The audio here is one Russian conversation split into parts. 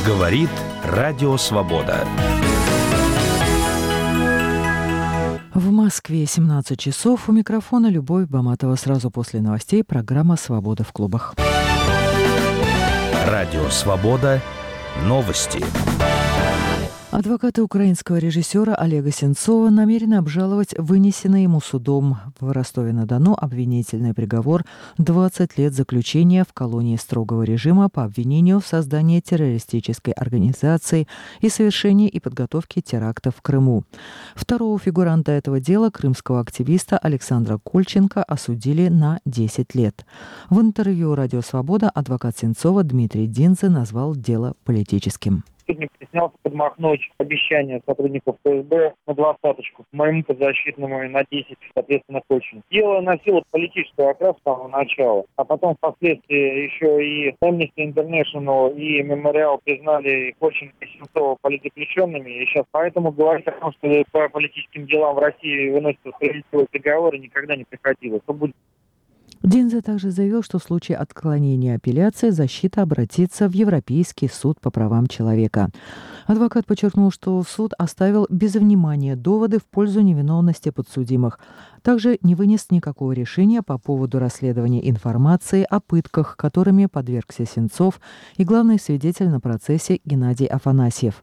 Говорит Радио Свобода. В Москве 17 часов. У микрофона Любовь Баматова. Сразу после новостей программа «Свобода в клубах». Радио Свобода. Новости. Адвокаты украинского режиссера Олега Сенцова намерены обжаловать вынесенный ему судом в Ростове-на-Дону обвинительный приговор 20 лет заключения в колонии строгого режима по обвинению в создании террористической организации и совершении и подготовке терактов в Крыму. Второго фигуранта этого дела, крымского активиста Александра Кольченко, осудили на 10 лет. В интервью «Радио Свобода» адвокат Сенцова Дмитрий Динзе назвал дело политическим. Сегодня приснялся подмахнуть обещание сотрудников ФСБ на 20-очку, моему подзащитному и на 10, соответственно, Кольченко. Дело носило политическую окраску с самого начала, а потом впоследствии еще и Amnesty International и Мемориал признали Кольченко и Сенцова политзаключенными. И сейчас поэтому говорить о том, что по политическим делам в России выносятся справедливые приговоры, никогда не приходилось. Динзе также заявил, что в случае отклонения апелляции защита обратится в Европейский суд по правам человека. Адвокат подчеркнул, что суд оставил без внимания доводы в пользу невиновности подсудимых. Также не вынес никакого решения по поводу расследования информации о пытках, которыми подвергся Сенцов и главный свидетель на процессе Геннадий Афанасьев.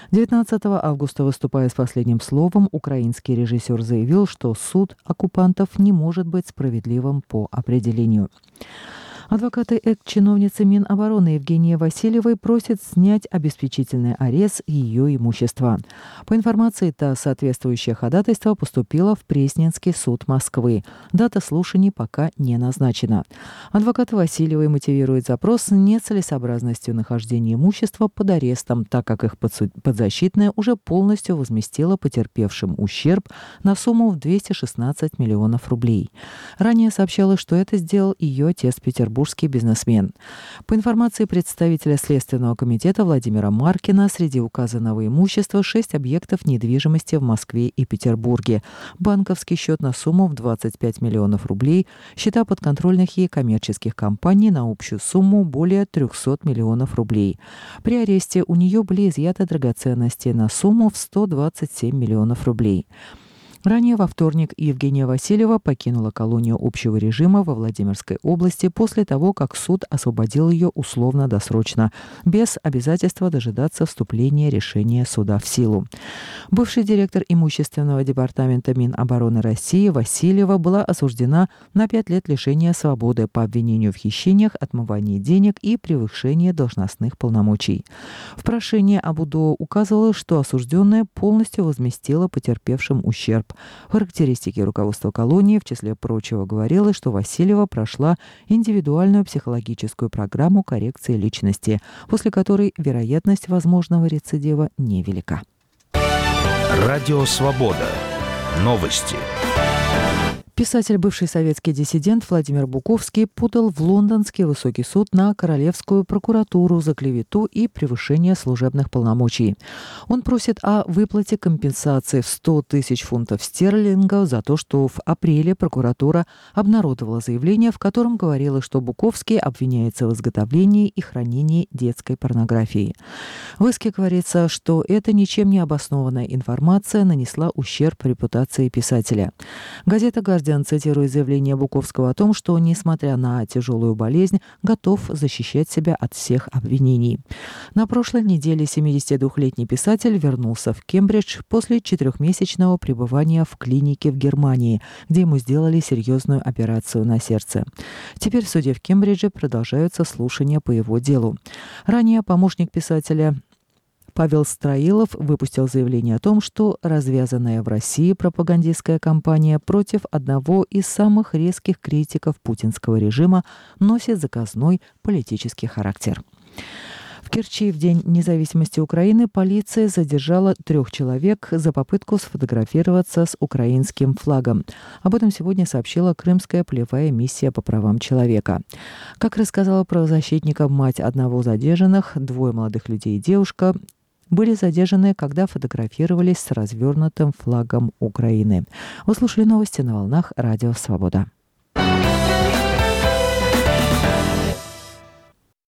19 августа, выступая с последним словом, украинский режиссер заявил, что суд оккупантов не может быть справедливым по определению. Адвокаты экс-чиновницы Минобороны Евгении Васильевой просят снять обеспечительный арест ее имущества. По информации ТАСС, соответствующее ходатайство поступило в Пресненский суд Москвы. Дата слушаний пока не назначена. Адвокаты Васильевой мотивируют запрос нецелесообразностью нахождения имущества под арестом, так как их подзащитная уже полностью возместила потерпевшим ущерб на сумму в 216 миллионов рублей. Ранее сообщалось, что это сделал ее отец Петербург. Бизнесмен. По информации представителя Следственного комитета Владимира Маркина, среди указанного имущества 6 объектов недвижимости в Москве и Петербурге, банковский счет на сумму в 25 миллионов рублей, счета подконтрольных ей коммерческих компаний на общую сумму более 300 миллионов рублей. При аресте у нее были изъяты драгоценности на сумму в 127 миллионов рублей. Ранее во вторник Евгения Васильева покинула колонию общего режима во Владимирской области после того, как суд освободил ее условно-досрочно, без обязательства дожидаться вступления решения суда в силу. Бывший директор имущественного департамента Минобороны России Васильева была осуждена на 5 лет лишения свободы по обвинению в хищениях, отмывании денег и превышении должностных полномочий. В прошении об УДО указывалось, что осужденная полностью возместила потерпевшим ущерб. В характеристике руководства колонии, в числе прочего, говорилось, что Васильева прошла индивидуальную психологическую программу коррекции личности, после которой вероятность возможного рецидива невелика. Радио Свобода. Новости. Писатель, бывший советский диссидент Владимир Буковский подал в Лондонский высокий суд на Королевскую прокуратуру за клевету и превышение служебных полномочий. Он просит о выплате компенсации в 100 тысяч фунтов стерлингов за то, что в апреле прокуратура обнародовала заявление, в котором говорилось, что Буковский обвиняется в изготовлении и хранении детской порнографии. В иске говорится, что эта ничем не обоснованная информация нанесла ущерб репутации писателя. Газета «Гардиан», цитирует заявление Буковского о том, что, несмотря на тяжелую болезнь, готов защищать себя от всех обвинений. На прошлой неделе 72-летний писатель вернулся в Кембридж после 4-месячного пребывания в клинике в Германии, где ему сделали серьезную операцию на сердце. Теперь в суде в Кембридже продолжаются слушания по его делу. Ранее помощник писателя Павел Строилов выпустил заявление о том, что развязанная в России пропагандистская кампания против одного из самых резких критиков путинского режима носит заказной политический характер. В Керчи в День независимости Украины полиция задержала 3 человек за попытку сфотографироваться с украинским флагом. Об этом сегодня сообщила Крымская полевая миссия по правам человека. Как рассказала правозащитникам мать одного из задержанных, 2 молодых людей и девушка были задержаны, когда фотографировались с развернутым флагом Украины. Вы слушали новости на волнах Радио Свобода.